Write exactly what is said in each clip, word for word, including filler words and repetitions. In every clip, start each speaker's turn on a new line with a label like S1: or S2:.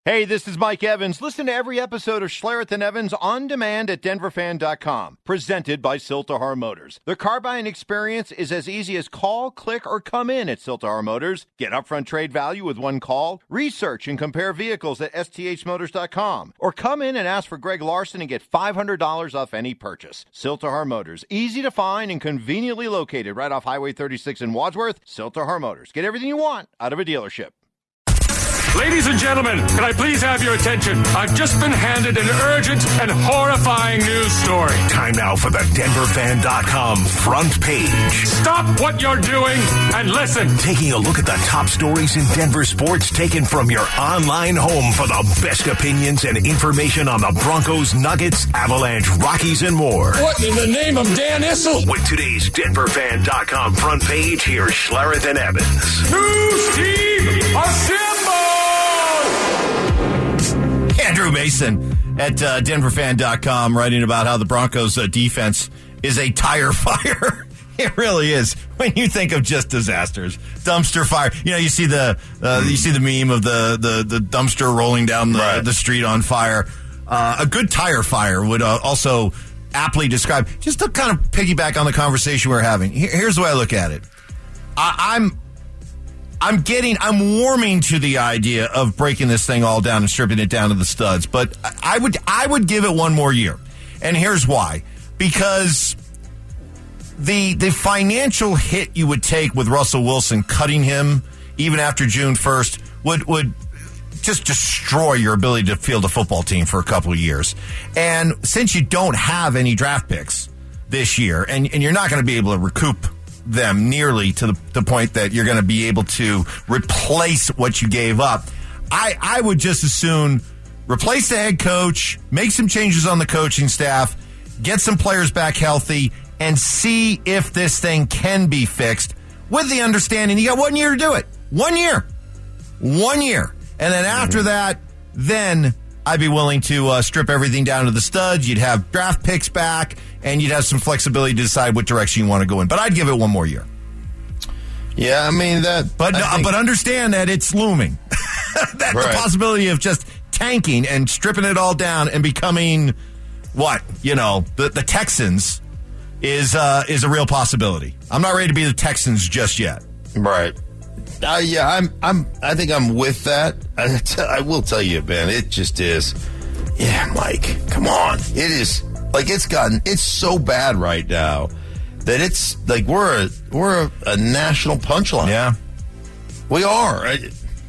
S1: Hey, this is Mike Evans. Listen to every episode of Schlereth and Evans on demand at denver fan dot com. Presented by Siltahar Motors. The car buying experience is as easy as call, click, or come in at Siltahar Motors. Get upfront trade value with one call. Research and compare vehicles at S T H motors dot com. Or come in and ask for Greg Larson and get five hundred dollars off any purchase. Siltahar Motors. Easy to find and conveniently located right off Highway thirty-six in Wadsworth. Siltahar Motors. Get everything you want out of a dealership.
S2: Ladies and gentlemen, can I please have your attention? I've just been handed an urgent and horrifying news story.
S3: Time now for the denver fan dot com front page.
S2: Stop what you're doing and listen.
S3: Taking a look at the top stories in Denver sports taken from your online home for the best opinions and information on the Broncos, Nuggets, Avalanche, Rockies, and more.
S2: What in the name of Dan Issel?
S3: With today's denver fan dot com front page, here's Schlereth and Evans.
S2: To Steve Assemble!
S4: Andrew Mason at uh, denver fan dot com writing about how the Broncos uh, defense is a tire fire. It really is. When you think of just disasters, dumpster fire. You know, you see the uh, you see the meme of the the, the dumpster rolling down the,
S5: right.
S4: the street on fire. Uh, a good tire fire would uh, also aptly describe. Just to kind of piggyback on the conversation we're having. Here, here's the way I look at it. I, I'm. I'm getting, I'm warming to the idea of breaking this thing all down and stripping it down to the studs. But I would, I would give it one more year. And here's why. Because the, the financial hit you would take with Russell Wilson cutting him even after June first would, would just destroy your ability to field a football team for a couple of years. And since you don't have any draft picks this year and, and you're not going to be able to recoup them nearly to the, the point that you're going to be able to replace what you gave up. I, I would just as soon replace the head coach, make some changes on the coaching staff, get some players back healthy, and see if this thing can be fixed with the understanding you got one year to do it. One year. One year. And then after mm-hmm. that, then I'd be willing to uh, strip everything down to the studs. You'd have draft picks back, and you'd have some flexibility to decide what direction you want to go in. But I'd give it one more year.
S5: Yeah, I mean that.
S4: But
S5: I think,
S4: but understand that it's looming. that
S5: right.
S4: The possibility of just tanking and stripping it all down and becoming what you know the the Texans is uh, is a real possibility. I'm not ready to be the Texans just yet.
S5: Right. Uh, yeah, I'm. I'm. I think I'm with that. I, t- I will tell you, Ben. It just is. Yeah, Mike. Come on. It is like it's gotten. It's so bad right now that it's like we're a we're a, a national punchline.
S4: Yeah, we are.
S5: I,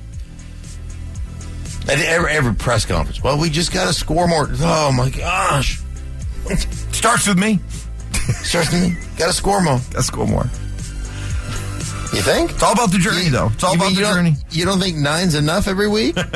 S5: at every, every press conference. Well, we just got to score more. Oh my gosh.
S4: Starts with me.
S5: Starts with me. Got to score more.
S4: Got to score more.
S5: You think?
S4: It's all about the journey, though. It's all
S5: you
S4: about
S5: mean,
S4: the
S5: you
S4: journey.
S5: You don't think nine's enough every week? How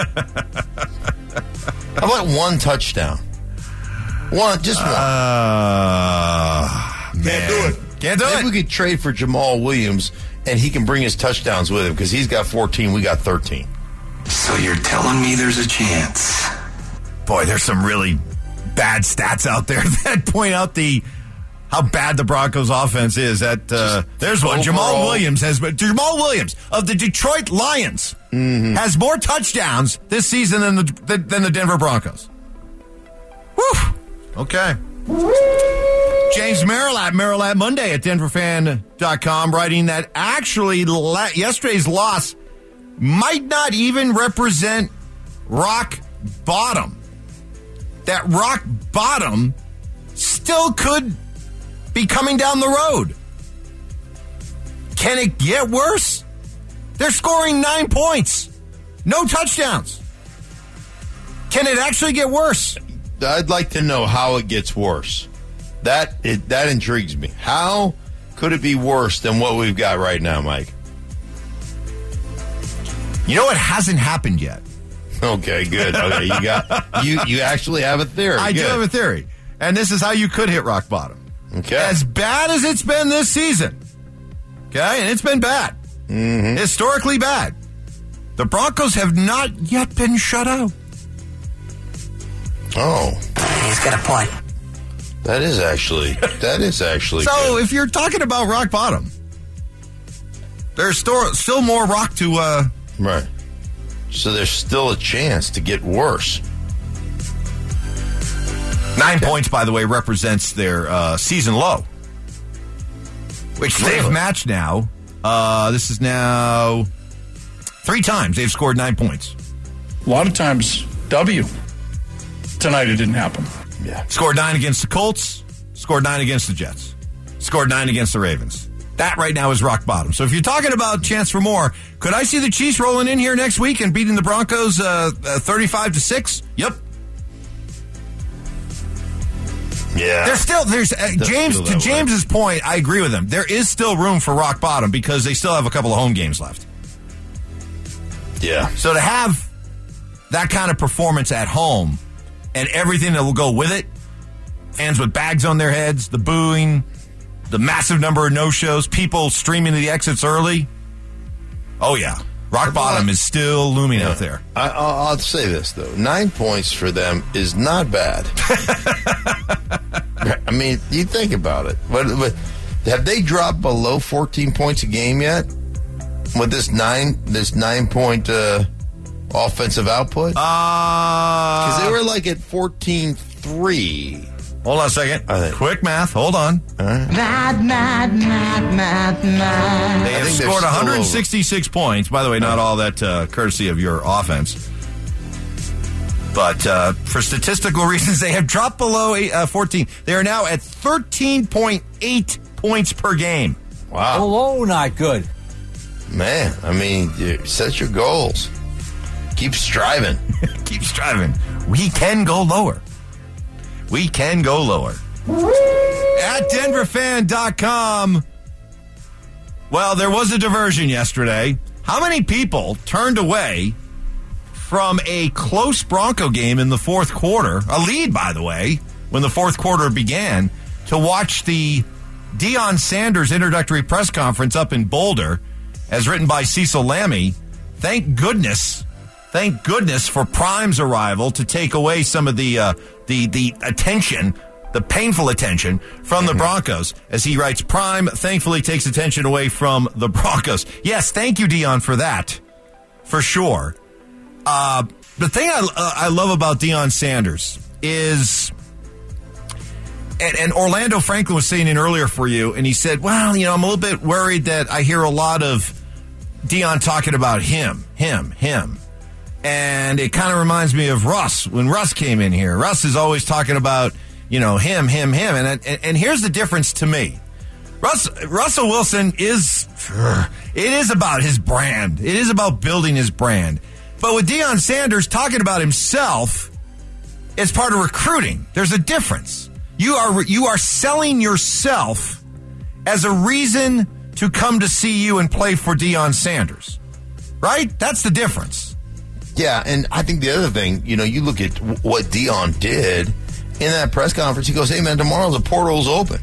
S5: about one touchdown? One, just one.
S4: Uh,
S5: Can't
S4: man.
S5: do it.
S4: Can't do
S5: Maybe
S4: it.
S5: we could trade for Jamal Williams, and he can bring his touchdowns with him because he's got fourteen, we got thirteen.
S6: So you're telling me there's a chance?
S4: Boy, there's some really bad stats out there that point out the how bad the Broncos offense is. That uh, there's one.
S5: Overall.
S4: Jamal Williams has Jamal Williams of the Detroit Lions
S5: mm-hmm.
S4: has more touchdowns this season than the than the Denver Broncos. Whew. Okay. James Merrill at Merrill at Monday at denver fan dot com writing that actually la- yesterday's loss might not even represent rock bottom. That rock bottom still could be coming down the road. Can it get worse? They're scoring nine points. No touchdowns. Can it actually get worse?
S5: I'd like to know how it gets worse. That it, that intrigues me. How could it be worse than what we've got right now, Mike?
S4: You know what hasn't happened yet?
S5: Okay, good. Okay, you got you you actually have a theory.
S4: I
S5: good.
S4: do have a theory. And this is how you could hit rock bottom.
S5: Okay.
S4: As bad as it's been this season, okay, and it's been bad,
S5: mm-hmm.
S4: historically bad, the Broncos have not yet been shut out.
S5: Oh.
S6: He's got a point.
S5: That is actually, that is actually
S4: So
S5: good.
S4: if you're talking about rock bottom, there's still, still more rock to uh,
S5: right. So there's still a chance to get worse.
S4: Nine points, by the way, represents their uh, season low, which
S5: Really?
S4: they've matched now. Uh, this is now three times they've scored nine points.
S7: A lot of times, W. Tonight it didn't happen.
S5: Yeah.
S4: Scored nine against the Colts, scored nine against the Jets, scored nine against the Ravens. That right now is rock bottom. So if you're talking about chance for more, could I see the Chiefs rolling in here next week and beating the Broncos uh, uh, thirty-five to six? Yep.
S5: Yeah.
S4: There's still there's uh, James
S5: feel
S4: to
S5: that
S4: James's point. I agree with him. There is still room for rock bottom because they still have a couple of home games left.
S5: Yeah.
S4: So to have that kind of performance at home and everything that will go with it, fans with bags on their heads, the booing, the massive number of no-shows, people streaming to the exits early. Oh yeah, rock bottom is still looming
S5: Yeah.
S4: out there.
S5: I, I'll, I'll say this though: nine points for them is not bad. I mean, you think about it. But, but have they dropped below fourteen points a game yet? With this nine, this nine point uh, offensive output, because
S4: Uh,
S5: they were like at fourteen three.
S4: hold on a second.
S5: I think-
S4: Quick math. Hold on.
S8: Mad, mad, mad, mad, mad.
S4: They have
S5: think they're
S4: scored
S5: still
S4: one hundred sixty-six points. By the way, not all that uh, courtesy of your offense. But uh, for statistical reasons, they have dropped below eight, uh, fourteen. They are now at thirteen point eight points per game.
S5: Wow,
S9: Oh, not good.
S5: man! I mean, you set your goals. Keep striving.
S4: Keep striving. We can go lower. We can go lower. At denver fan dot com. Well, there was a diversion yesterday. How many people turned away from a close Bronco game in the fourth quarter, a lead, by the way, when the fourth quarter began, to watch the Deion Sanders introductory press conference up in Boulder, as written by Cecil Lammey? Thank goodness, thank goodness for Prime's arrival to take away some of the uh, the the attention, the painful attention from the Broncos. As he writes, Prime thankfully takes attention away from the Broncos. Yes, thank you, Deion, for that, for sure. Uh, the thing I, uh, I love about Deion Sanders is, and, and Orlando Franklin was saying it earlier for you, and he said, well, you know, I'm a little bit worried that I hear a lot of Deion talking about him, him, him. And it kind of reminds me of Russ, when Russ came in here. Russ is always talking about, you know, him, him, him. And, and, and here's the difference to me. Russ, Russell Wilson is, it is about his brand. It is about building his brand. But with Deion Sanders talking about himself, it's part of recruiting. There's a difference. You are you are selling yourself as a reason to come to see you and play for Deion Sanders. Right? That's the difference.
S5: Yeah, and I think the other thing, you know, you look at w- what Deion did in that press conference. He goes, hey, man, tomorrow the portal's open.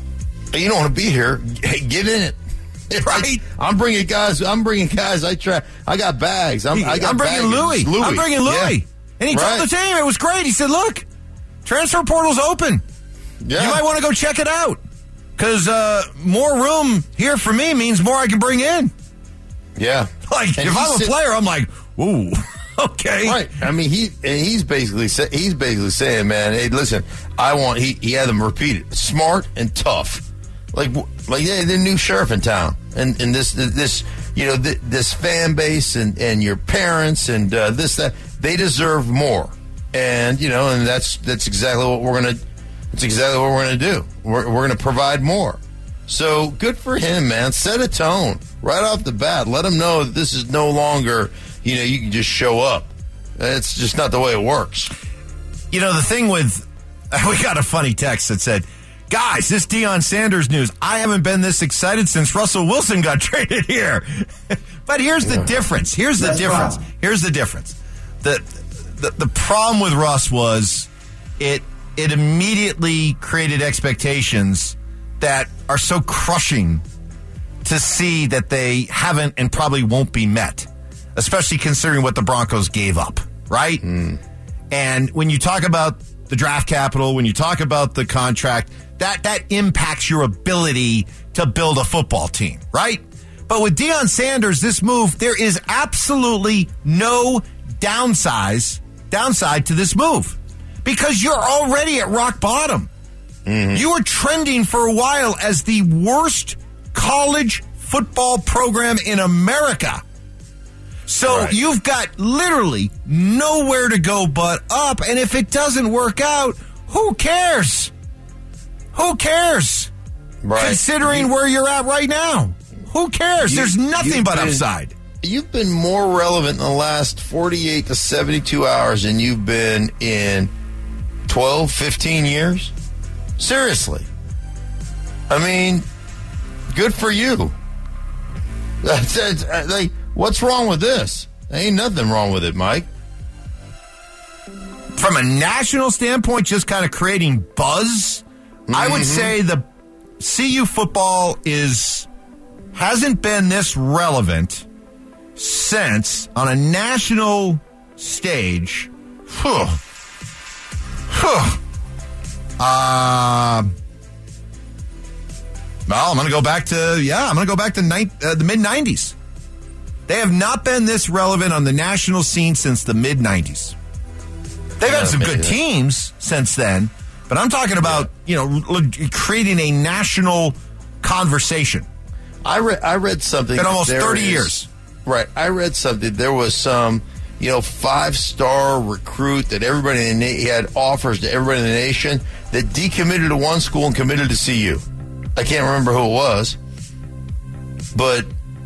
S5: You don't want to be here. Hey, get in it. Right? I'm bringing guys. I'm bringing guys. I try. I got bags. I'm, I got
S4: I'm bringing
S5: baggage.
S4: Louis. I'm bringing Louis.
S5: Yeah.
S4: And he
S5: Right.
S4: told the team it was great. He said, look, transfer portal's open.
S5: Yeah.
S4: You might want to go check it out. Because uh, more room here for me means more I can bring in.
S5: Yeah.
S4: Like,
S5: And
S4: if
S5: he
S4: I'm a
S5: said-
S4: player, I'm like, ooh, okay.
S5: Right. I mean, he and he's basically sa- he's basically saying, man, hey, listen, I want. He, he had them repeat it: smart and tough. Like, like yeah, the new sheriff in town, and and this this you know th- this fan base and and your parents and uh, this that they deserve more, and you know, and that's that's exactly what we're gonna. That's exactly what we're gonna do. We're we're gonna provide more. So good for him, man. Set a tone right off the bat. Let him know that this is no longer, you know, you can just show up. It's just not the way it works.
S4: You know, the thing with, we got a funny text that said, guys, this Deion Sanders news, I haven't been this excited since Russell Wilson got traded here. But here's the difference. Here's the
S9: That's
S4: difference.
S9: wrong.
S4: Here's the difference. The, the the problem with Russ was it it immediately created expectations that are so crushing to see that they haven't and probably won't be met, especially considering what the Broncos gave up, right? Mm. And when you talk about the draft capital, when you talk about the contract, that that impacts your ability to build a football team, right? But with Deion Sanders, this move, there is absolutely no downsize, downside to this move because you're already at rock bottom. Mm-hmm. You were trending for a while as the worst college football program in America. So right. You've got literally nowhere to go but up. And if it doesn't work out, who cares? Who cares? Right. Considering you, where you're at right now. Who cares? You, There's nothing but been, upside.
S5: You've been more relevant in the last forty-eight to seventy-two hours than you've been in twelve, fifteen years. Seriously. I mean, good for you. That's, that's, like, what's wrong with this? There ain't nothing wrong with it, Mike.
S4: From a national standpoint, just kind of creating buzz, mm-hmm. I would say the C U football is hasn't been this relevant since on a national stage. Huh. Huh. Uh, well, I'm going to go back to, yeah, I'm going to go back to ni- uh, the mid nineties. They have not been this relevant on the national scene since the mid nineties. They've yeah, had some good that. teams since then, but I'm talking about, yeah. you know, creating a national conversation.
S5: I read, I read something.
S4: In almost thirty
S5: is,
S4: years.
S5: Right. I read something. There was some, you know, five-star recruit that everybody in the, he had offers to everybody in the nation that decommitted to one school and committed to C U. I can't remember who it was, but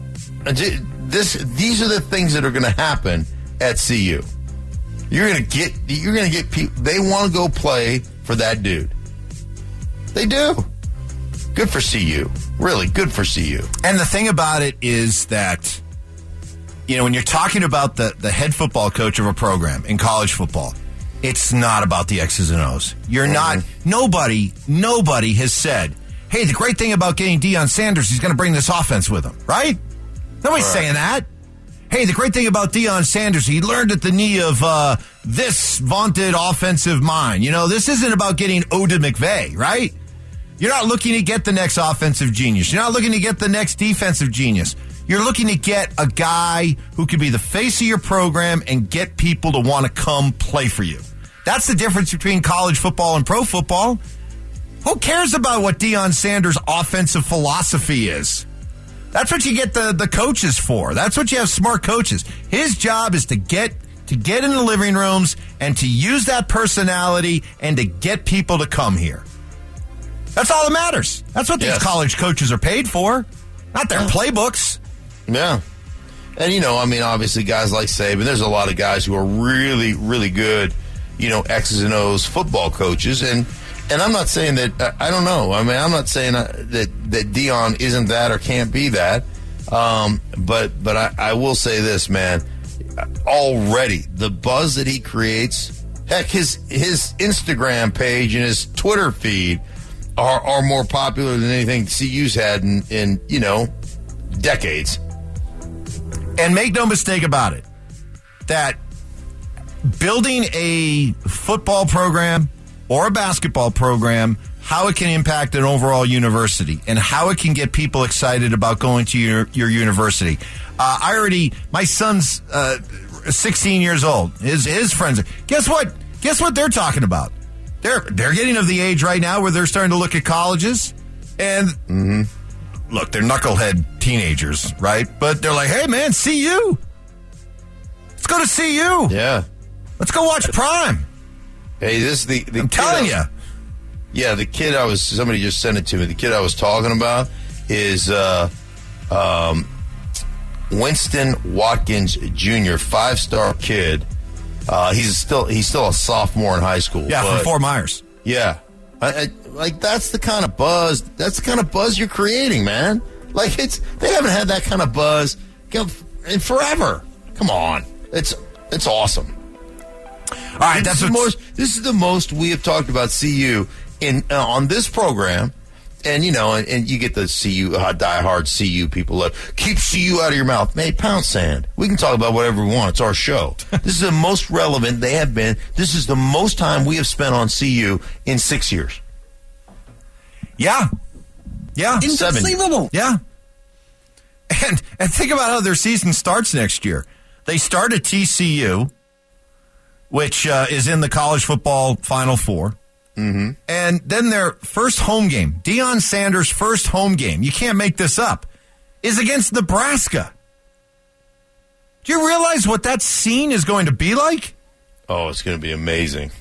S5: this these are the things that are going to happen at C U. You're going to get you're going to get people. They want to go play for that dude. They do. Good for C U. Really good for C U.
S4: And the thing about it is that, you know, when you're talking about the, the head football coach of a program in college football, it's not about the X's and O's. You're mm-hmm. not, nobody, nobody has said, hey, the great thing about getting Deion Sanders, he's going to bring this offense with him, right? Nobody's right. saying that. Hey, the great thing about Deion Sanders, he learned at the knee of uh, this vaunted offensive mind. You know, this isn't about getting Oda McVay, right? You're not looking to get the next offensive genius. You're not looking to get the next defensive genius. You're looking to get a guy who could be the face of your program and get people to want to come play for you. That's the difference between college football and pro football. Who cares about what Deion Sanders' offensive philosophy is? That's what you get the, the coaches for. That's what you have smart coaches. His job is to get to get in the living rooms and to use that personality and to get people to come here. That's all that matters. That's what these yes. college coaches are paid for, not their yeah. playbooks.
S5: Yeah. And, you know, I mean, obviously guys like Saban, there's a lot of guys who are really, really good, you know, X's and O's football coaches. And and I'm not saying that, I don't know. I mean, I'm not saying that, that Deion isn't that or can't be that. Um, but but I, I will say this, man. Already, the buzz that he creates, heck, his, his Instagram page and his Twitter feed are, are more popular than anything C U's had in, in, you know, decades.
S4: And make no mistake about it, that building a football program or a basketball program, how it can impact an overall university and how it can get people excited about going to your, your university. Uh, I already, my son's uh, sixteen years old. His his friends, guess what? Guess what they're talking about? They're they're getting of the age right now where they're starting to look at colleges and mm-hmm. look, they're knucklehead teenagers, right? But they're like, hey man, C U. Let's go to C U.
S5: Yeah.
S4: Let's go watch Prime.
S5: Hey, this is the, the
S4: I'm telling you.
S5: Yeah, the kid I was, somebody just sent it to me. The kid I was talking about is uh, um, Winston Watkins Junior, five-star kid. Uh, he's still he's still a sophomore in high school.
S4: Yeah, from Fort Myers.
S5: Yeah. I, I, like, that's the kind of buzz, that's the kind of buzz you're creating, man. Like, it's, they haven't had that kind of buzz in forever. Come on. It's, it's awesome.
S4: All right, that's
S5: the most. This is the most we have talked about C U in uh, on this program, and you know, and, and you get the C U uh, diehard C U people that keep C U out of your mouth. Hey, pound sand. We can talk about whatever we want. It's our show. This is the most relevant they have been. This is the most time we have spent on C U in six years.
S4: Yeah, yeah,
S5: inconceivable.
S4: Yeah. And and think about how their season starts next year. They start at T C U, which uh, is in the college football Final Four.
S5: Mm-hmm.
S4: And then their first home game, Deion Sanders' first home game, you can't make this up, is against Nebraska. Do you realize what that scene is going to be like?
S5: Oh, it's going to be amazing.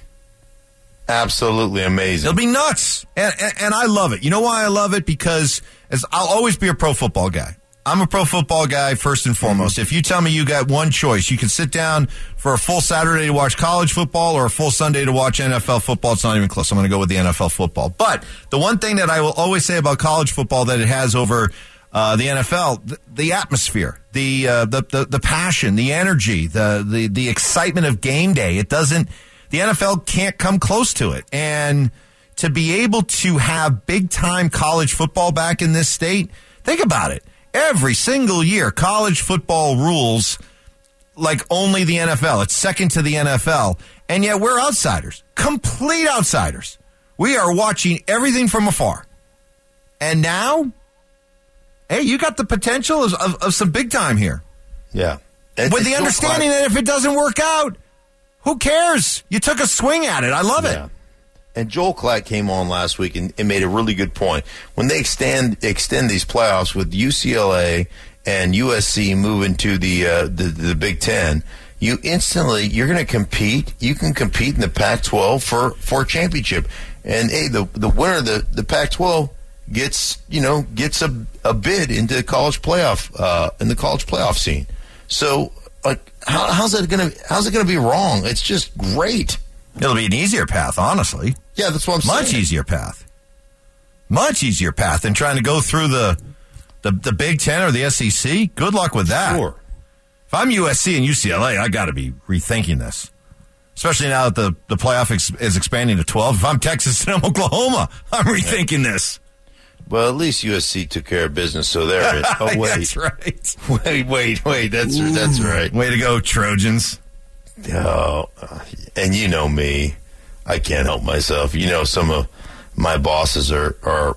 S5: Absolutely amazing.
S4: It'll be nuts. And, and, and I love it. You know why I love it? Because as I'll always be a pro football guy. I'm a pro football guy first and foremost. Mm-hmm. If you tell me you got one choice, you can sit down for a full Saturday to watch college football or a full Sunday to watch N F L football. It's not even close. I'm going to go with the N F L football. But the one thing that I will always say about college football that it has over uh, the N F L, the, the atmosphere, the, uh, the the the passion, the energy, the, the the excitement of game day. It doesn't. The N F L can't come close to it. And to be able to have big time college football back in this state, think about it. Every single year, college football rules like only the N F L. It's second to the N F L. And yet we're outsiders, complete outsiders. We are watching everything from afar. And now, hey, you got the potential of, of, of some big time here.
S5: Yeah.
S4: It, With the understanding that if it doesn't work out, who cares? You took a swing at it. I love
S5: yeah.
S4: it.
S5: And Joel Klatt came on last week and, and made a really good point. When they extend extend these playoffs with U C L A and U S C moving to the uh, the, the Big Ten, you instantly you're going to compete. You can compete in the Pac twelve for, for a championship. And hey, the the winner of the, the Pac twelve gets you know gets a, a bid into the college playoff uh, in the college playoff scene. So like how, how's that going to how's it going to be wrong? It's just great.
S4: It'll be an easier path, honestly.
S5: Yeah, that's what I'm saying.
S4: Much easier path. Much easier path than trying to go through the, the the Big Ten or the S E C. Good luck with that.
S5: Sure.
S4: If I'm U S C and U C L A, I got to be rethinking this. Especially now that the, the playoff ex- is expanding to twelve. If I'm Texas and I'm Oklahoma, I'm rethinking this.
S5: Well, at least U S C took care of business, so there it is. Oh, wait.
S4: That's right.
S5: Wait, wait, wait. That's, that's right.
S4: Way to go, Trojans.
S5: Oh, and you know me. I can't help myself. You know, some of my bosses are, are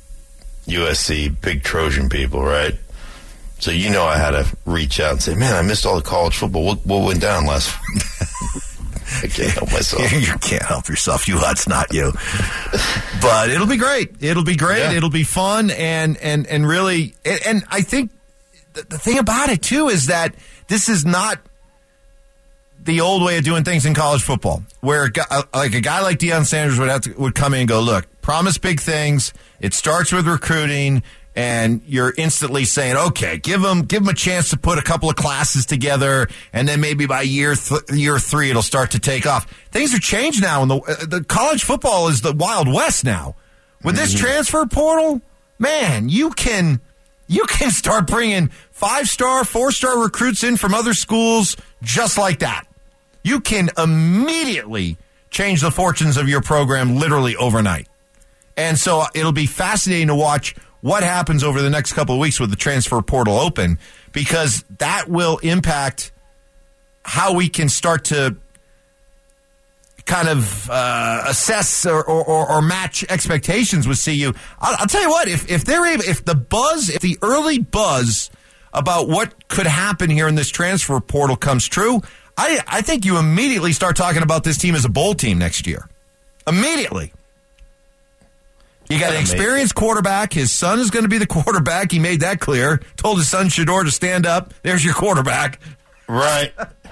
S5: U S C, big Trojan people, right? So you know I had to reach out and say, man, I missed all the college football. What, what went down last I can't help myself.
S4: You can't help yourself. You, that's not you. But it'll be great. It'll be great. Yeah. It'll be fun. And, and, and really, and, and I think the, the thing about it, too, is that this is not the old way of doing things in college football, where a guy, like a guy like Deion Sanders would have to, would come in and go, look, promise big things. It starts with recruiting, and you're instantly saying, okay, give them give them a chance to put a couple of classes together, and then maybe by year th- year three it'll start to take off. Things are changed now, and the uh, the college football is the Wild West now. With mm-hmm. this transfer portal, man, you can you can start bringing five star, four star recruits in from other schools just like that. You can immediately change the fortunes of your program literally overnight. And so it'll be fascinating to watch what happens over the next couple of weeks with the transfer portal open, because that will impact how we can start to kind of uh, assess or, or, or match expectations with C U. I'll, I'll tell you what, if, if they're able, if the buzz, if the early buzz about what could happen here in this transfer portal comes true, I, I think you immediately start talking about this team as a bowl team next year. Immediately. You got an experienced quarterback. His son is going to be the quarterback. He made that clear. Told his son Shedeur to stand up. There's your quarterback.
S5: Right.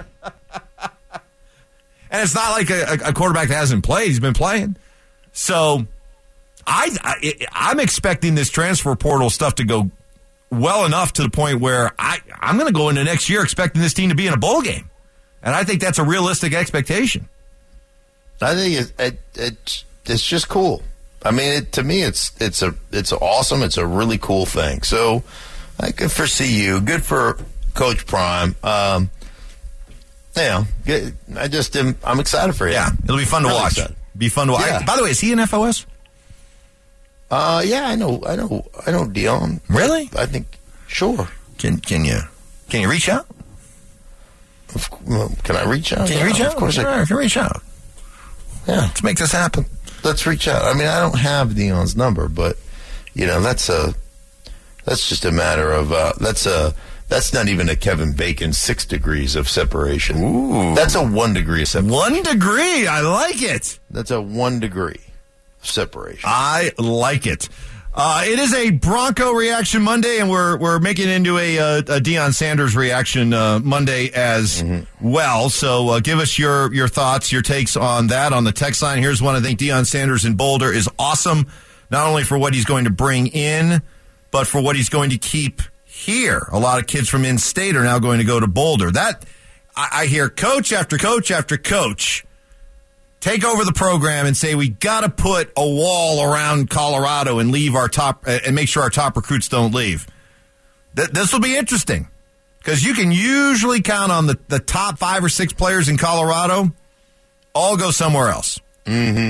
S4: And it's not like a, a quarterback that hasn't played. He's been playing. So I, I, I'm expecting this transfer portal stuff to go well enough to the point where I, I'm going to go into next year expecting this team to be in a bowl game. And I think that's a realistic expectation.
S5: I think it, it, it, it's just cool. I mean, it, to me, it's it's a it's awesome. It's a really cool thing. So, uh, good for C U. Good for Coach Prime. Um, you know, good, I just am. I'm excited for you.
S4: Yeah, it'll be fun to
S5: really
S4: watch.
S5: Excited.
S4: Be fun to watch.
S5: Yeah.
S4: By the way, is he in F O S?
S5: Uh, yeah, I know. I know. I know. Dion.
S4: Really?
S5: I think. Sure.
S4: Can can you can you reach out?
S5: Can I reach out?
S4: Can you reach
S5: yeah,
S4: out?
S5: Of course
S4: sure,
S5: I
S4: can. can reach out.
S5: Yeah.
S4: Let's make this happen.
S5: Let's reach out. I mean, I don't have Dion's number, but, you know, that's a That's just a matter of uh, that's a that's not even a Kevin Bacon six degrees of separation.
S4: Ooh.
S5: That's a one degree of separation.
S4: One degree. I like it.
S5: That's a one degree of separation.
S4: I like it. Uh, it is a Bronco Reaction Monday, and we're we're making it into a, a, a Deion Sanders Reaction uh, Monday as mm-hmm. well. So uh, give us your, your thoughts, your takes on that on the text line. Here's one. I think Deion Sanders in Boulder is awesome, not only for what he's going to bring in, but for what he's going to keep here. A lot of kids from in-state are now going to go to Boulder. That I, I hear coach after coach after coach take over the program and say we got to put a wall around Colorado and leave our top and make sure our top recruits don't leave. Th- this will be interesting because you can usually count on the, the top five or six players in Colorado all go somewhere else.
S5: Mm-hmm.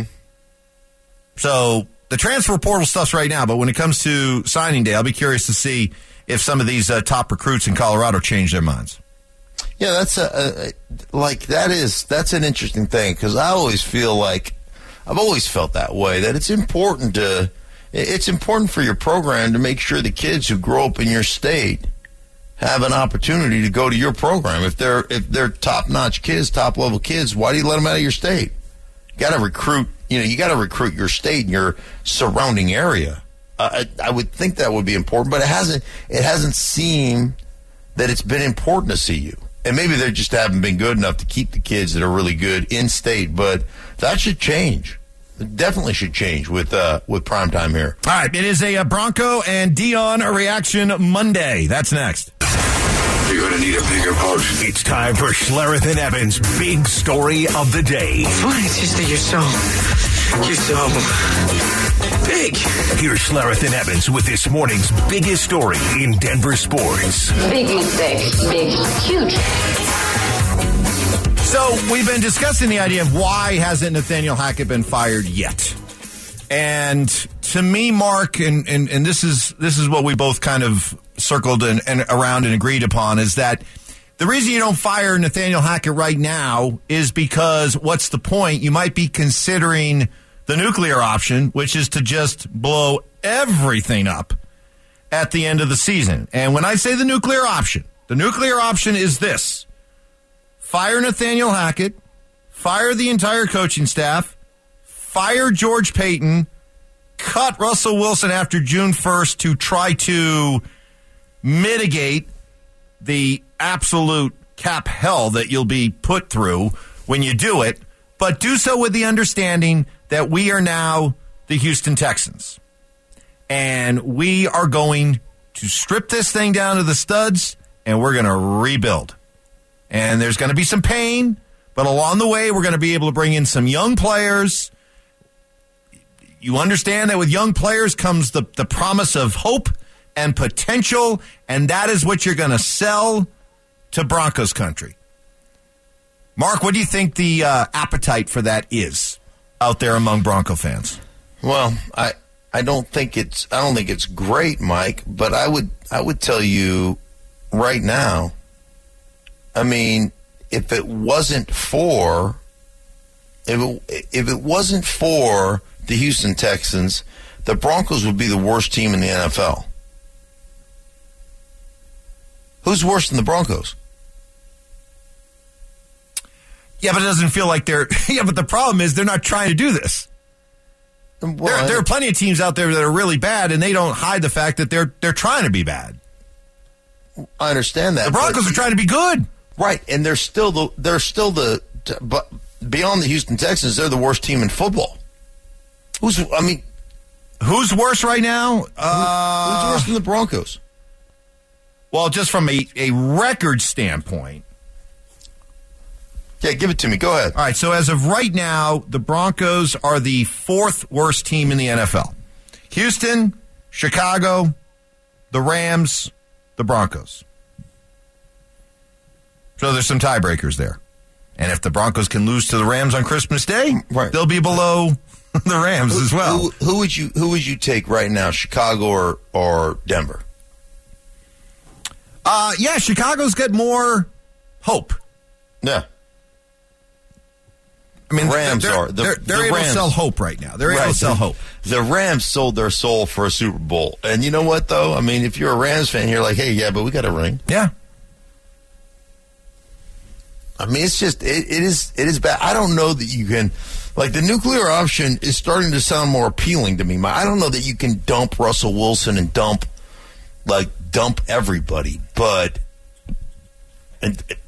S4: So the transfer portal stuff's right now, but when it comes to signing day, I'll be curious to see if some of these uh, top recruits in Colorado change their minds.
S5: Yeah, that's a, a like that is that's an interesting thing because I always feel like I've always felt that way that it's important to it's important for your program to make sure the kids who grow up in your state have an opportunity to go to your program. If they're if they're top notch kids, top level kids, why do you let them out of your state? You got to recruit. You know, you got to recruit your state and your surrounding area. Uh, I, I would think that would be important, but it hasn't. It hasn't seemed that it's been important to see you. And maybe they just haven't been good enough to keep the kids that are really good in state, but that should change. It definitely should change with uh, with primetime here.
S4: All right, it is a, a Bronco and Deion Reaction Monday. That's next.
S6: You're going to need a bigger boat.
S3: It's time for Schlereth and Evans' big story of the day.
S6: Why? It's just that you're so, you're so big.
S3: Here's Schlereth and Evans with this morning's biggest story in Denver sports.
S9: Big mistake. Big, huge.
S4: So we've been discussing the idea of why hasn't Nathaniel Hackett been fired yet? And to me, Mark, and, and, and this is this is what we both kind of circled and, and around and agreed upon, is that the reason you don't fire Nathaniel Hackett right now is because what's the point? You might be considering the nuclear option, which is to just blow everything up at the end of the season. And when I say the nuclear option, the nuclear option is this. Fire Nathaniel Hackett, fire the entire coaching staff, fire George Payton, cut Russell Wilson after June first to try to mitigate the absolute cap hell that you'll be put through when you do it, but do so with the understanding that we are now the Houston Texans. And we are going to strip this thing down to the studs, and we're going to rebuild. And there's going to be some pain, but along the way, we're going to be able to bring in some young players. You understand that with young players comes the, the promise of hope and potential, and that is what you're going to sell to Broncos country. Mark, what do you think the uh, appetite for that is out there among Bronco fans?
S5: Well, I I don't think it's I don't think it's great, Mike, but I would I would tell you right now, I mean, if it wasn't for if it, if it wasn't for the Houston Texans, the Broncos would be the worst team in the N F L. Who's worse than the Broncos?
S4: Yeah, but it doesn't feel like they're... Yeah, but the problem is they're not trying to do this.
S5: Well,
S4: there, there are plenty of teams out there that are really bad, and they don't hide the fact that they're they're trying to be bad.
S5: I understand that.
S4: The Broncos
S5: but,
S4: are trying to be good.
S5: Right, and they're still the... They're still the... But beyond the Houston Texans, they're the worst team in football. Who's... I mean...
S4: Who's worse right now? Uh,
S5: who's worse than the Broncos?
S4: Well, just from a, a record standpoint.
S5: Yeah, give it to me. Go ahead.
S4: All right, so as of right now, the Broncos are the fourth worst team in the N F L. Houston, Chicago, the Rams, the Broncos. So there's some tiebreakers there. And if the Broncos can lose to the Rams on Christmas Day, right. they'll be below the Rams
S5: who,
S4: as well.
S5: Who, who would you who would you take right now, Chicago or, or Denver?
S4: Uh, yeah, Chicago's got more hope.
S5: Yeah.
S4: I mean,
S5: Rams
S4: they're,
S5: are. The,
S4: they're they're
S5: the
S4: able
S5: Rams,
S4: to sell hope right now. They're able
S5: right,
S4: to sell
S5: the,
S4: hope.
S5: The Rams sold their soul for a Super Bowl. And you know what, though? I mean, if you're a Rams fan, you're like, hey, yeah, but we got a ring.
S4: Yeah.
S5: I mean, it's just, it, it is it is bad. I don't know that you can, like, the nuclear option is starting to sound more appealing to me. I don't know that you can dump Russell Wilson and dump, like, dump everybody, but it, it,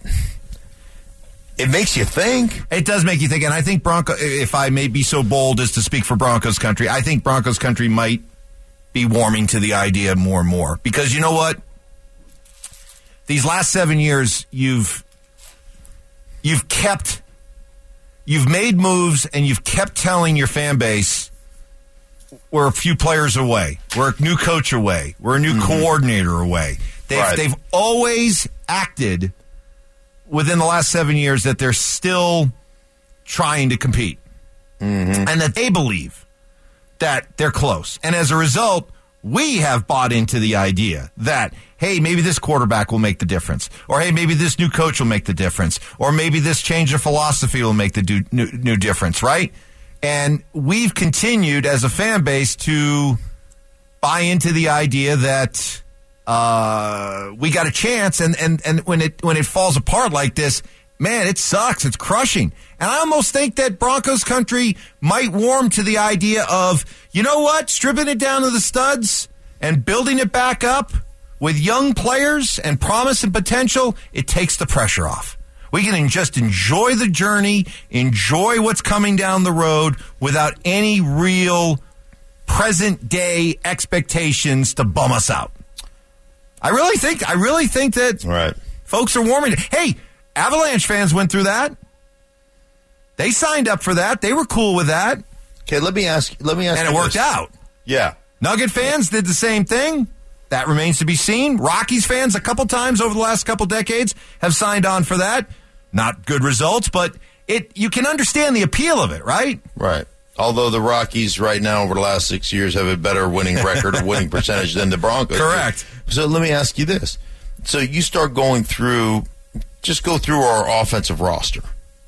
S5: it makes you think.
S4: It does make you think, and I think Bronco, if I may be so bold as to speak for Broncos country, I think Broncos country might be warming to the idea more and more. Because you know what? These last seven years, you've you've kept, you've made moves, and you've kept telling your fan base, we're a few players away. We're a new coach away. We're a new mm-hmm. coordinator away. They've,
S5: right.
S4: they've always acted within the last seven years that they're still trying to compete. Mm-hmm. And that they believe that they're close. And as a result, we have bought into the idea that, hey, maybe this quarterback will make the difference. Or, hey, maybe this new coach will make the difference. Or maybe this change of philosophy will make the do, new, new difference, right? And we've continued as a fan base to buy into the idea that uh, we got a chance. And, and, and when it when it falls apart like this, man, it sucks. It's crushing. And I almost think that Broncos country might warm to the idea of, you know what, stripping it down to the studs and building it back up with young players and promise and potential, it takes the pressure off. We can just enjoy the journey, enjoy what's coming down the road without any real present-day expectations to bum us out. I really think I really think that
S5: right.
S4: folks are warming. Hey, Avalanche fans went through that. They signed up for that. They were cool with that.
S5: Okay, let me ask. Let me ask.
S4: And it worked
S5: this.
S4: out.
S5: Yeah.
S4: Nugget fans did the same thing. That remains to be seen. Rockies fans, a couple times over the last couple decades, have signed on for that. Not good results, but it you can understand the appeal of it, right?
S5: Right. Although the Rockies right now over the last six years have a better winning record or winning percentage than the Broncos.
S4: Correct.
S5: So let me ask you this. So you start going through, just go through our offensive roster.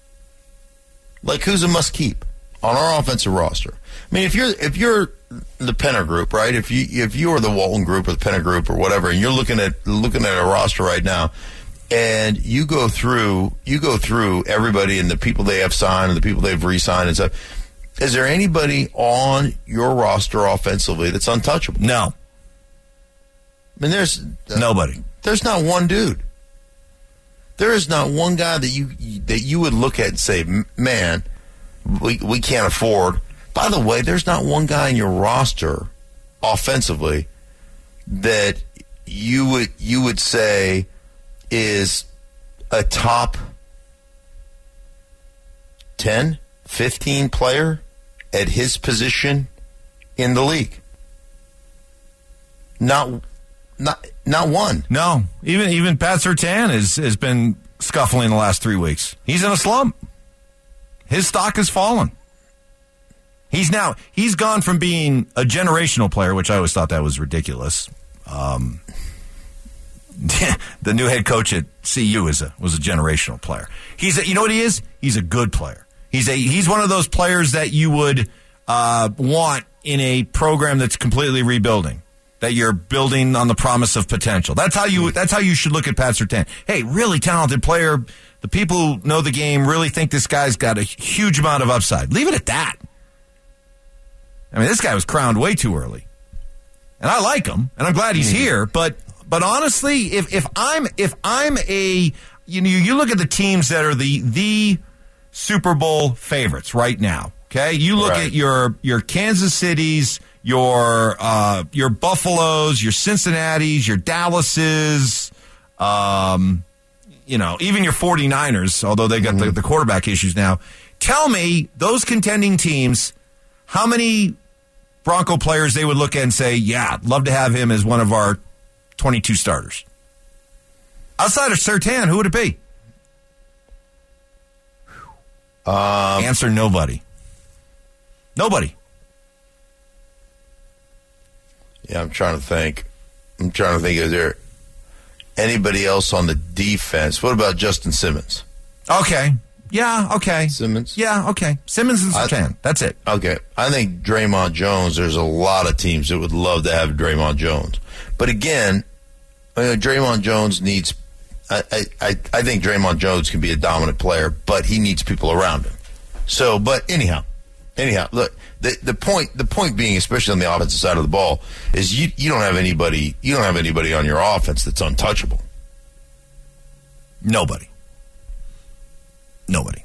S5: Like, who's a must keep on our offensive roster? I mean, if you're if you're the Penner Group, right? If you if you are the Walton Group or the Penner Group or whatever, and you're looking at looking at a roster right now, and you go through you go through everybody and the people they have signed and the people they've re-signed and stuff. Is there anybody on your roster offensively that's untouchable?
S4: No.
S5: I mean, there's uh,
S4: nobody.
S5: There's not one dude. There is not one guy that you that you would look at and say, man, we we can't afford. By the way, there's not one guy in your roster offensively that you would you would say is a top ten, fifteen player at his position in the league. Not not not one.
S4: No. Even even Pat Surtain has has been scuffling the last three weeks. He's in a slump. His stock has fallen. He's now, he's gone from being a generational player, which I always thought that was ridiculous. Um, the new head coach at C U is a, was a generational player. He's a, you know what he is? He's a good player. He's a, he's one of those players that you would, uh, want in a program that's completely rebuilding, that you're building on the promise of potential. That's how you, that's how you should look at Pat Surtain. Hey, really talented player. The people who know the game really think this guy's got a huge amount of upside. Leave it at that. I mean, this guy was crowned way too early. And I like him, and I'm glad he's mm. here, but but honestly, if if I'm if I'm a you know you look at the teams that are the the Super Bowl favorites right now, okay? You look right. at your your Kansas Cities, your uh, your Buffaloes, your Cincinnatis, your Dallases, um, you know, even your 49ers, although they got mm-hmm. the, the quarterback issues now. Tell me, those contending teams, how many Bronco players they would look at and say, yeah, I'd love to have him as one of our twenty-two starters? Outside of Surtain, who would it be?
S5: Um,
S4: Answer, nobody. Nobody.
S5: Yeah, I'm trying to think. I'm trying to think, is there anybody else on the defense? What about Justin Simmons?
S4: Okay. Yeah, okay.
S5: Simmons.
S4: Yeah, okay. Simmons and
S5: I-
S4: Sertan. That's it.
S5: Okay. I think Draymond Jones, there's a lot of teams that would love to have Draymond Jones. But again, you know, Draymond Jones needs, I, I, I think Draymond Jones can be a dominant player, but he needs people around him. So, but anyhow, anyhow, look, the, the point, the point being, especially on the offensive side of the ball, is you, you don't have anybody, you don't have anybody on your offense that's untouchable.
S4: Nobody. Nobody.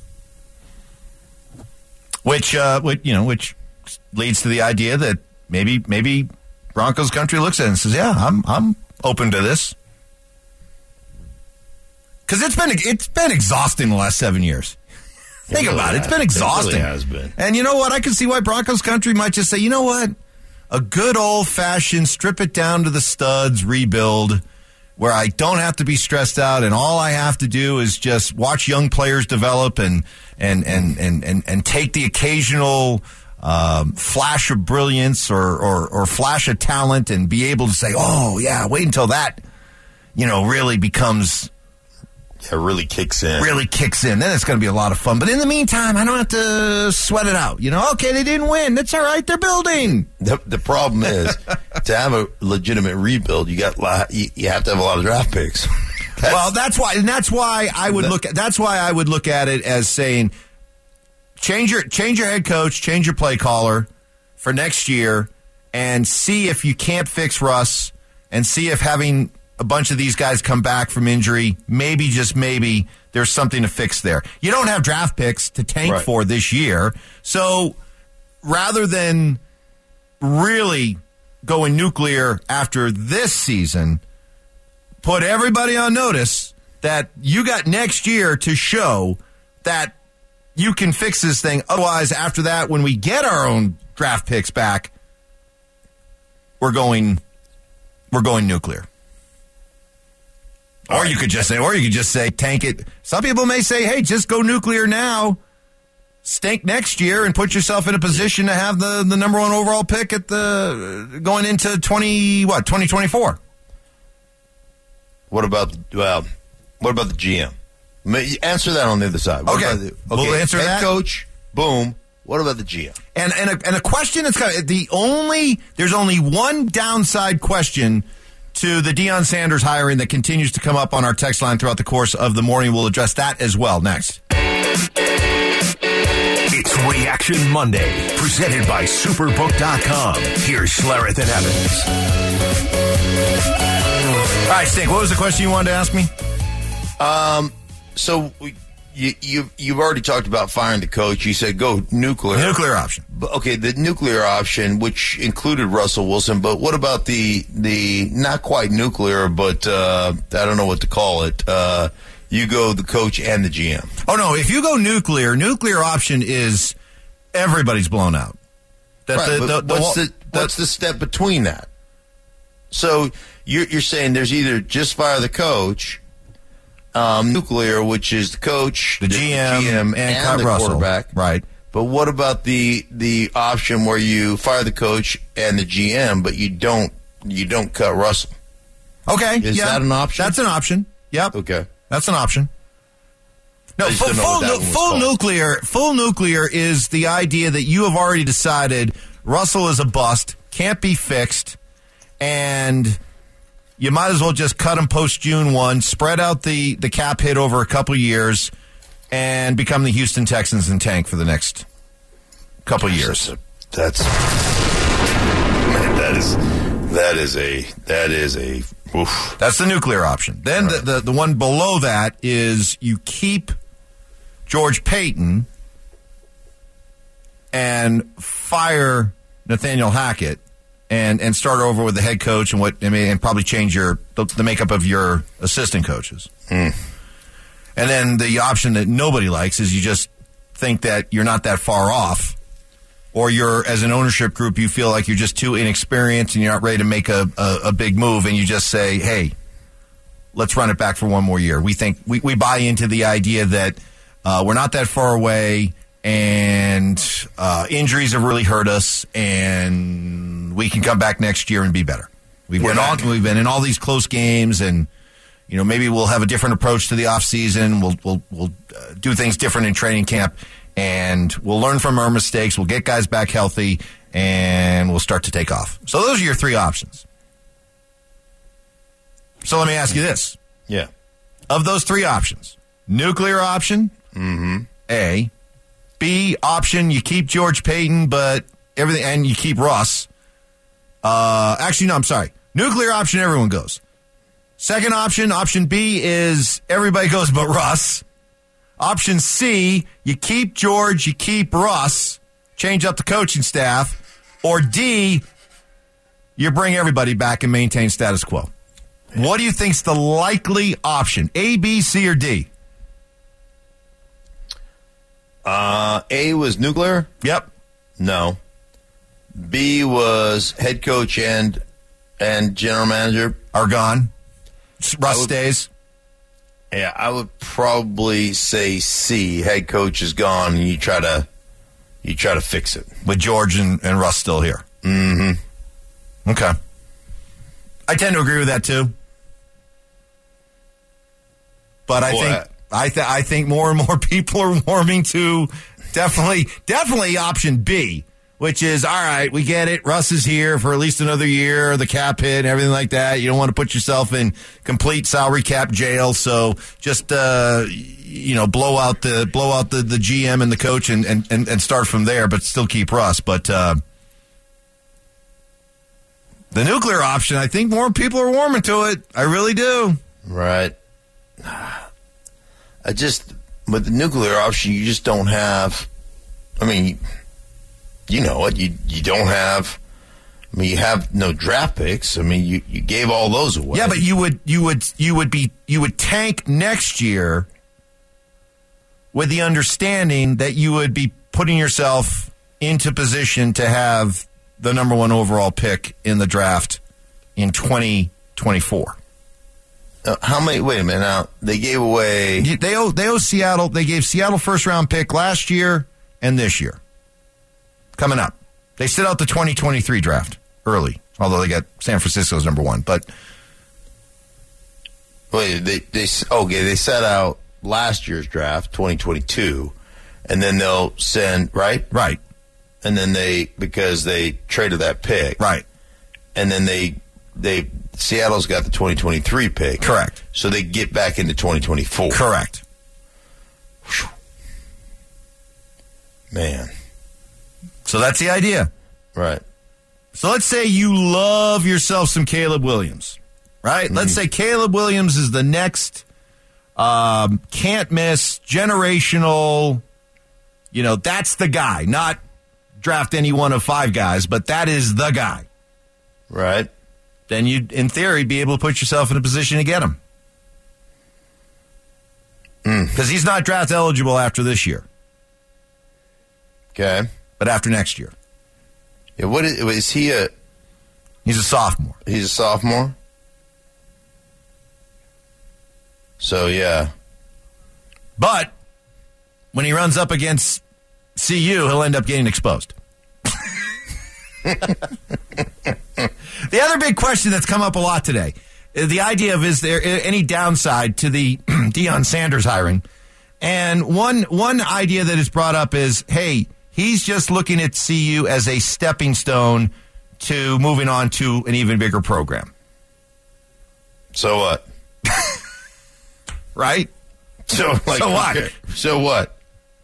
S4: Which, uh, which, you know, which leads to the idea that maybe, maybe Broncos country looks at it and says, "Yeah, I'm, I'm open to this." Because it's been, it's been exhausting the last seven years. Think
S5: really
S4: about it; it's
S5: has.
S4: been exhausting.
S5: It really has been.
S4: And you know what? I can see why Broncos country might just say, "You know what? A good old fashioned strip it down to the studs rebuild." Where I don't have to be stressed out, and all I have to do is just watch young players develop and and and and and, and take the occasional um, flash of brilliance or, or or flash of talent, and be able to say, "Oh yeah, wait until that, you know, really becomes."
S5: Yeah, really kicks in.
S4: Really kicks in. Then it's going to be a lot of fun. But in the meantime, I don't have to sweat it out. You know, okay, they didn't win. That's all right. They're building.
S5: The, the problem is, to have a legitimate rebuild, you got you, you have to have a lot of draft picks. That's,
S4: well, that's why, and that's why I would look. At, that's why I would look at it as saying, change your change your head coach, change your play caller for next year, and see if you can't fix Russ, and see if having a bunch of these guys come back from injury, maybe, just maybe, there's something to fix there. You don't have draft picks to tank
S5: right.
S4: for this year. So rather than really going nuclear after this season, put everybody on notice that you got next year to show that you can fix this thing. Otherwise, after that, when we get our own draft picks back, we're going, we're going nuclear. Or you could just say, or you could just say, tank it. Some people may say, hey, just go nuclear now, stink next year, and put yourself in a position to have the, the number one overall pick at the going into twenty what twenty twenty four.
S5: What about well? What about the G M? Answer that on the other side. What
S4: Okay,
S5: about the,
S4: we'll
S5: okay,
S4: answer
S5: head
S4: that.
S5: Coach, boom. What about the G M?
S4: And and a, and a question that's kind of the only there's only one downside question to the Deion Sanders hiring that continues to come up on our text line throughout the course of the morning. We'll address that as well next.
S3: It's Reaction Monday, presented by Superbook dot com. Here's Schlereth and Evans.
S4: All right, Stink, what was the question you wanted to ask me?
S5: Um, so you, you, you've already talked about firing the coach. You said go nuclear.
S4: Nuclear option.
S5: But, okay, the nuclear option, which included Russell Wilson, but what about the, the not quite nuclear, but uh, I don't know what to call it. Uh, you go the coach and the G M.
S4: Oh, no, if you go nuclear, nuclear option is everybody's blown out. That
S5: Right,
S4: the,
S5: but
S4: the, the,
S5: what's, the,
S4: the,
S5: what's the step between that? So you're, you're saying there's either just fire the coach, um, nuclear, which is the coach,
S4: the G M,
S5: G M
S4: and,
S5: and
S4: cut
S5: the
S4: Russell.
S5: quarterback.
S4: Right.
S5: But what about the the option where you fire the coach and the G M, but you don't you don't cut Russell?
S4: Okay.
S5: Is
S4: yeah,
S5: that an option?
S4: That's an option. Yep.
S5: Okay.
S4: That's an option. No,
S5: I just
S4: full,
S5: didn't know
S4: full,
S5: what that
S4: nu-
S5: one was
S4: full
S5: called.
S4: nuclear. Full nuclear is the idea that you have already decided Russell is a bust, can't be fixed, and you might as well just cut him post June first, spread out the, the cap hit over a couple of years, and become the Houston Texans and tank for the next couple of years.
S5: That's, a, that's man, that is that is a that is a oof.
S4: That's the nuclear option. Then
S5: Right.
S4: the, the the one below that is you keep George Payton and fire Nathaniel Hackett and, and start over with the head coach and what I mean, and probably change your the, the makeup of your assistant coaches.
S5: Mm.
S4: And then the option that nobody likes is you just think that you're not that far off, or you're, as an ownership group, you feel like you're just too inexperienced and you're not ready to make a, a, a big move, and you just say, hey, let's run it back for one more year. We think we, we buy into the idea that uh, we're not that far away, and uh, injuries have really hurt us, and we can come back next year and be better. We've been all, we've been in all these close games, and you know, maybe we'll have a different approach to the offseason. We'll, we'll, we'll uh, do things different in training camp, and we'll learn from our mistakes. We'll get guys back healthy, and we'll start to take off. So those are your three options. So let me ask you this.
S5: Yeah.
S4: Of those three options, nuclear option,
S5: mm-hmm.
S4: A. B option, you keep George Payton, but everything, and you keep Russ. Uh, actually, no, I'm sorry. Nuclear option, everyone goes. Second option, option B, is everybody goes but Russ. Option C, you keep George, you keep Russ, change up the coaching staff. Or D, you bring everybody back and maintain status quo. What do you think's the likely option? A, B, C, or D?
S5: Uh, A was nuclear?
S4: Yep.
S5: No. B was head coach and and general manager.
S4: Are gone. Russ
S5: would,
S4: stays.
S5: Yeah, I would probably say C. Head coach is gone, and you try to you try to fix it
S4: with George and, and Russ still here.
S5: Mm-hmm.
S4: Okay. I tend to agree with that too. But I
S5: Boy,
S4: think I, th- I think more and more people are warming to definitely definitely option B, which is, all right, we get it. Russ is here for at least another year, the cap hit and everything like that. You don't want to put yourself in complete salary cap jail, so just uh, you know, blow out the blow out the, the G M and the coach and, and, and, and start from there, but still keep Russ. But uh, the nuclear option, I think more people are warming to it. I really do.
S5: Right. I just, with the nuclear option, you just don't have, I mean, you know what, you you don't have, I mean, you have no draft picks. I mean, you, you gave all those away.
S4: Yeah, but you would, you would, you would be, you would tank next year with the understanding that you would be putting yourself into position to have the number one overall pick in the draft in twenty twenty-four.
S5: Uh, how many? Wait a minute. Now they gave away.
S4: They owe. They owe Seattle. They gave Seattle first round pick last year and this year. Coming up, they sit out the twenty twenty-three draft early, although they got San Francisco's number one. But
S5: wait, they they okay. They set out last year's draft, twenty twenty-two, and then they'll send right,
S4: right,
S5: and then they because they traded that pick,
S4: right,
S5: and then they they. Seattle's got the twenty twenty-three pick.
S4: Correct.
S5: So they get back into twenty twenty-four.
S4: Correct.
S5: Whew. Man.
S4: So that's the idea.
S5: Right.
S4: So let's say you love yourself some Caleb Williams, right? Mm-hmm. Let's say Caleb Williams is the next um, can't miss, generational, you know, that's the guy. Not draft any one of five guys, but that is the guy.
S5: Right.
S4: Then you'd, in theory, be able to put yourself in a position to get him. Because mm. he's not draft eligible after this year.
S5: Okay.
S4: But after next year.
S5: Yeah, what is, is he a...
S4: He's a sophomore.
S5: He's a sophomore? So, yeah.
S4: But when he runs up against C U, he'll end up getting exposed. The other big question that's come up a lot today is the idea of, is there any downside to the Deion Sanders hiring? And one one idea that is brought up is, hey, he's just looking at C U as a stepping stone to moving on to an even bigger program.
S5: So what?
S4: Right?
S5: So, like,
S4: so what?
S5: Okay. So what?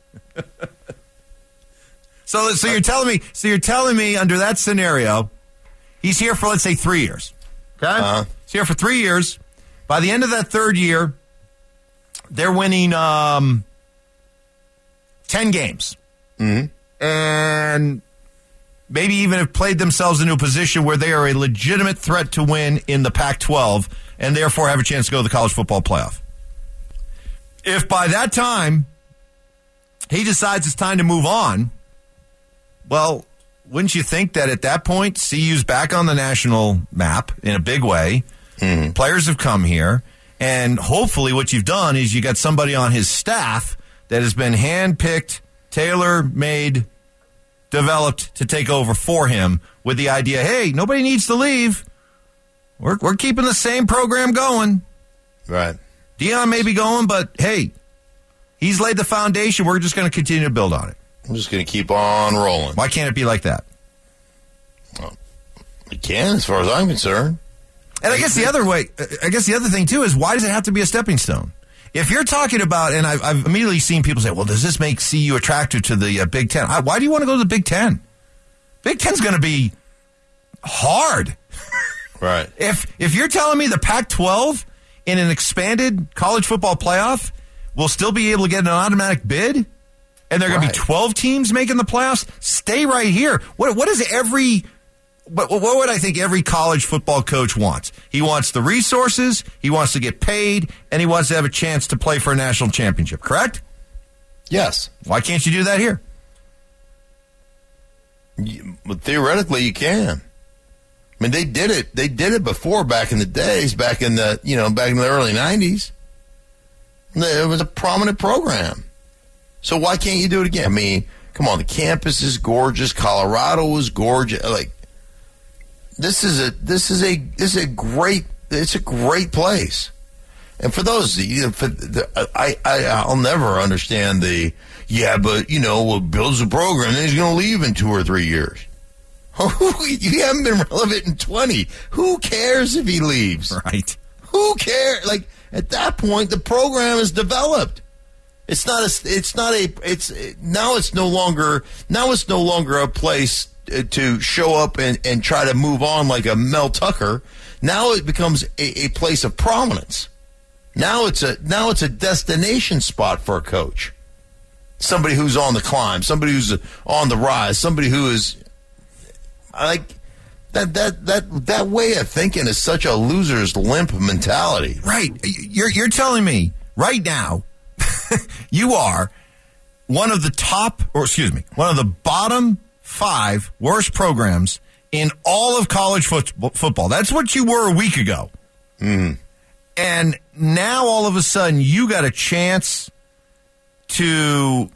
S4: So, so you're telling me, so you're telling me under that scenario, he's here for, let's say, three years. Okay?
S5: Uh-huh.
S4: He's here for three years. By the end of that third year, they're winning um, ten games.
S5: Mm-hmm.
S4: And maybe even have played themselves into a position where they are a legitimate threat to win in the Pac twelve and therefore have a chance to go to the college football playoff. If by that time he decides it's time to move on, well, wouldn't you think that at that point C U's back on the national map in a big way?
S5: Mm-hmm.
S4: Players have come here, and hopefully what you've done is you got somebody on his staff that has been handpicked, tailor-made, developed to take over for him with the idea, hey, nobody needs to leave. We're we're keeping the same program going.
S5: Right.
S4: Deion may be going, but hey, he's laid the foundation. We're just going to continue to build on it.
S5: I'm just going to keep on rolling.
S4: Why can't it be like that?
S5: Well, it can, as far as I'm concerned.
S4: And I guess the other way, I guess the other thing, too, is why does it have to be a stepping stone? If you're talking about, and I've, I've immediately seen people say, well, does this make C U attractive to the uh, Big Ten? I, why do you want to go to the Big Ten? Big Ten's going to be hard.
S5: Right.
S4: If if you're telling me the Pac twelve in an expanded college football playoff will still be able to get an automatic bid, and there are going
S5: Right.
S4: to be twelve teams making the playoffs, stay right here. What What is every... What, what would I think every college football coach wants? He wants the resources, he wants to get paid, and he wants to have a chance to play for a national championship, correct?
S5: Yes.
S4: Why can't you do that here?
S5: You, but theoretically, you can. I mean, they did it. They did it before, back in the days, back in the you know, back in the early nineties. It was a prominent program. So why can't you do it again? I mean, come on, the campus is gorgeous. Colorado is gorgeous. Like, this is a this is a this is a great it's a great place. And for those, you know, for the, I, I, I'll never understand the, yeah, but, you know, well, builds a program, and he's going to leave in two or three years. You haven't been relevant in twenty. Who cares if he leaves?
S4: Right.
S5: Who cares? Like, at that point, the program is developed. It's not a, it's not a, it's, now it's no longer, now it's no longer a place to show up and, and try to move on like a Mel Tucker. Now it becomes a, a place of prominence. Now it's a now it's a destination spot for a coach. Somebody who's on the climb, somebody who's on the rise, somebody who is like that that that that way of thinking is such a loser's limp mentality.
S4: Right. You're you're telling me right now you are one of the top, or excuse me, one of the bottom five worst programs in all of college foot, football. That's what you were a week ago.
S5: Mm.
S4: And now all of a sudden you got a chance to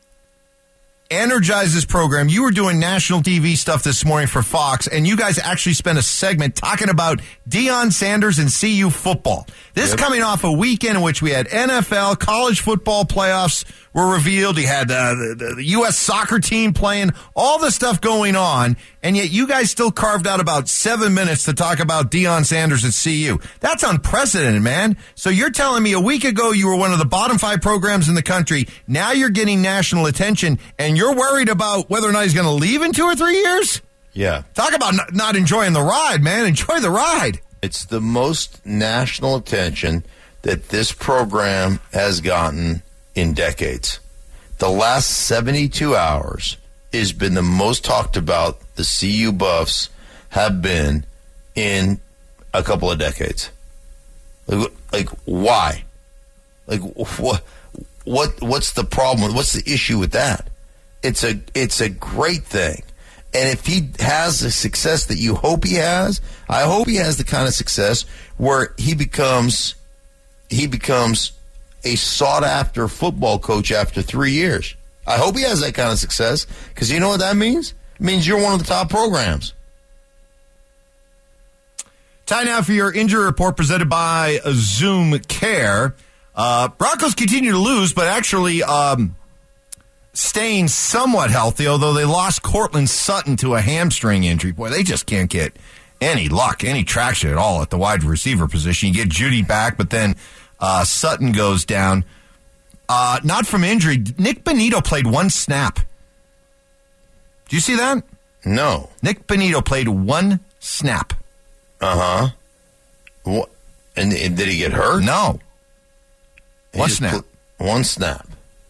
S4: energize this program. You were doing national T V stuff this morning for Fox, and you guys actually spent a segment talking about Deion Sanders and C U football. This
S5: Yep.
S4: coming off a weekend in which we had N F L, college football playoffs were revealed. You had uh, the, the U S soccer team playing, all the stuff going on, and yet you guys still carved out about seven minutes to talk about Deion Sanders at C U. That's unprecedented, man. So you're telling me a week ago you were one of the bottom five programs in the country. Now you're getting national attention, and you're worried about whether or not he's going to leave in two or three years?
S5: Yeah.
S4: Talk about not, not enjoying the ride, man. Enjoy the ride.
S5: It's the most national attention that this program has gotten in decades. The last seventy-two hours has been the most talked about the C U Buffs have been in a couple of decades. Like, like why? Like what? What? What's the problem? What's the issue with that? It's a it's a great thing. And if he has the success that you hope he has, I hope he has the kind of success where he becomes he becomes a sought-after football coach after three years. I hope he has that kind of success, because you know what that means? It means you're one of the top programs.
S4: Time now for your injury report presented by Zoom Care. Uh, Broncos continue to lose, but actually um, staying somewhat healthy, although they lost Cortland Sutton to a hamstring injury. Boy, they just can't get any luck, any traction at all at the wide receiver position. You get Judy back, but then uh, Sutton goes down. Uh, not from injury. Nick Benito played one snap. Do you see that?
S5: No.
S4: Nick Benito played one snap.
S5: Uh-huh. What? And, and did he get hurt?
S4: No.
S5: He
S4: One
S5: just
S4: snap.
S5: pl- one snap.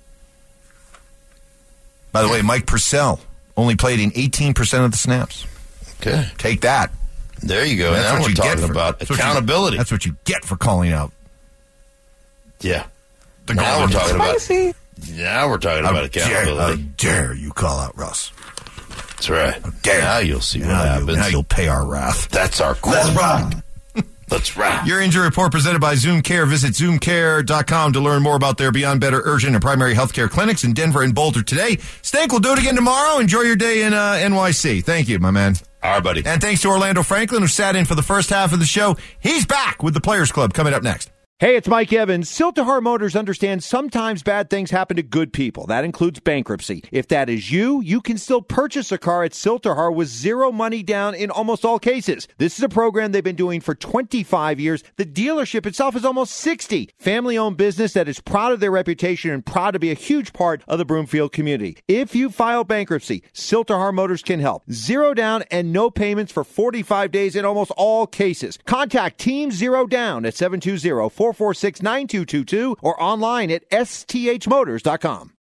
S4: By the way, Mike Purcell only played in eighteen percent of the snaps.
S5: Okay.
S4: Take that.
S5: There you go.
S4: That's
S5: Now
S4: what
S5: we're
S4: you
S5: talking
S4: get for,
S5: about
S4: that's what you-
S5: accountability.
S4: that's what you get for calling out.
S5: Yeah.
S4: The
S5: now we're
S4: golden-
S5: talking about Now we're talking
S4: How
S5: about
S4: dare,
S5: accountability.
S4: how dare you call out Russ?
S5: That's right.
S4: Dare.
S5: Now you'll see what
S4: Now, you,
S5: happens.
S4: now you'll pay our wrath.
S5: That's our core. Let's rock. Let's rock.
S4: Your injury report presented by Zoom Care. Visit zoom care dot com to learn more about their Beyond Better urgent and primary health care clinics in Denver and Boulder today. Stank will do it again tomorrow. Enjoy your day in uh, N Y C. Thank you, my man.
S5: All right, buddy.
S4: And thanks to Orlando Franklin, who sat in for the first half of the show. He's back with the Players Club coming up next.
S1: Hey, it's Mike Evans. Siltahar Motors understands sometimes bad things happen to good people. That includes bankruptcy. If that is you, you can still purchase a car at Siltahar with zero money down in almost all cases. This is a program they've been doing for twenty-five years. The dealership itself is almost sixty. Family-owned business that is proud of their reputation and proud to be a huge part of the Broomfield community. If you file bankruptcy, Siltahar Motors can help. Zero down and no payments for forty-five days in almost all cases. Contact Team Zero Down at seven two zero, four four six, nine two two two or online at S T H motors dot com.